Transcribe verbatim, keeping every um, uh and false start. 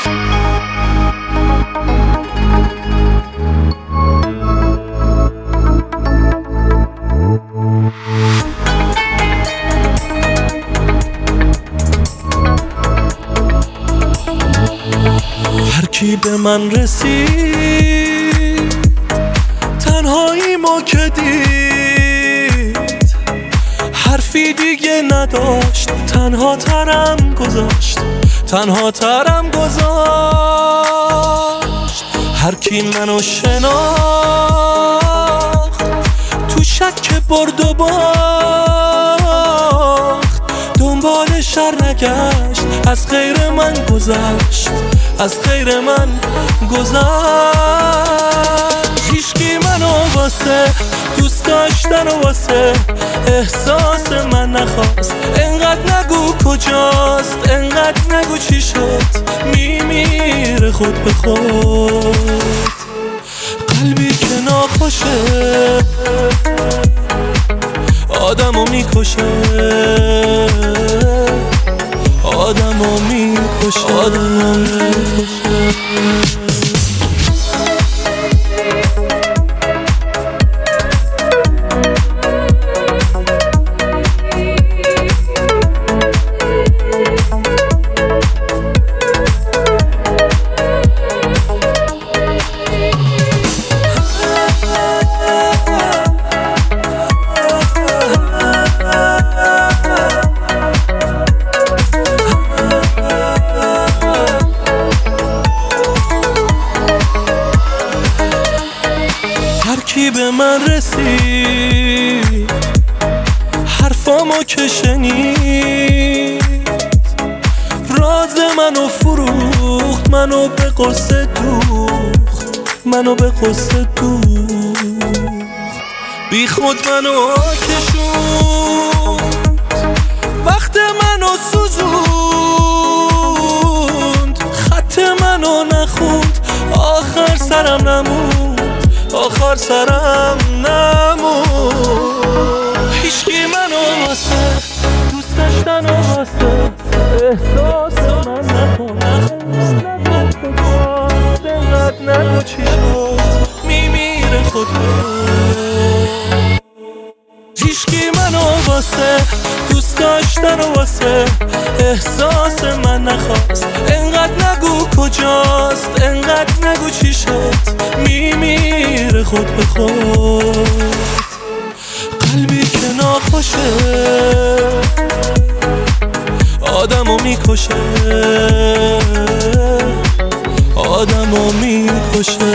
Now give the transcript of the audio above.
هر کی به من رسید تنهایی ما که دید، حرفی دیگه نداشت، تنها ترم گذاشت، تنها ترم گذاشت. هر کی منو شناخت تو شک برد و باخت، دنبال شر نگشت، از غیر من گذشت، از غیر من گذشت. هیچکی منو واسه دوست داشتن و واسه احساس من نخواست. انقدر نگو کجاست، انقدر نگو چی شد، میمیره خود به خود. قلبی که ناخوشه آدمو میکشه، آدمو میکشه، آدمو میکشه. کی به من رسید حرفامو که شنید، راز منو فروخت، منو به قصه دوخت، منو به قصه دوخت. بی خود منو کشوند، وقت منو سوزوند، خط منو نخوند، آخر سرم نموند، آخر سرم نموند. هیچکی منو واسه دوست داشتن و واسه احساس من نخواست. انقدر نگو چی شد، میمیره خود به خود. هیچکی منو واسه دوست داشتن و واسه احساس من نخواست. انقدر نگو کجاست، انقدر نگو چی شد، میمیره خود به خود. قلبی که ناخوشه آدمو میکشه، آدمو میکشه.